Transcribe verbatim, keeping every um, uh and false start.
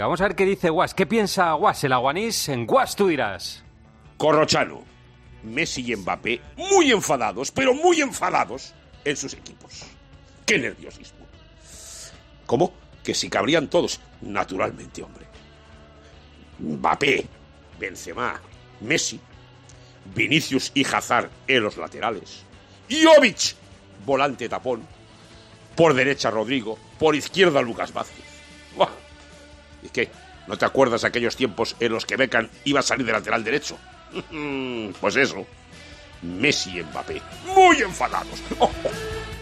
Vamos a ver qué dice Guas. ¿Qué piensa Guas, el aguanís? En Guas tú dirás. Corrochano, Messi y Mbappé muy enfadados, pero muy enfadados en sus equipos. ¡Qué nerviosismo! ¿Cómo? Que si cabrían todos. Naturalmente, hombre. Mbappé, Benzema, Messi, Vinicius y Hazard en los laterales. Jovic, volante tapón. Por derecha Rodrigo, por izquierda Lucas Vázquez. ¡Buah! ¿Y qué? ¿No te acuerdas de aquellos tiempos en los que Beckham iba a salir de lateral derecho? Pues eso. Messi y Mbappé, muy enfadados. ¡Oh, oh!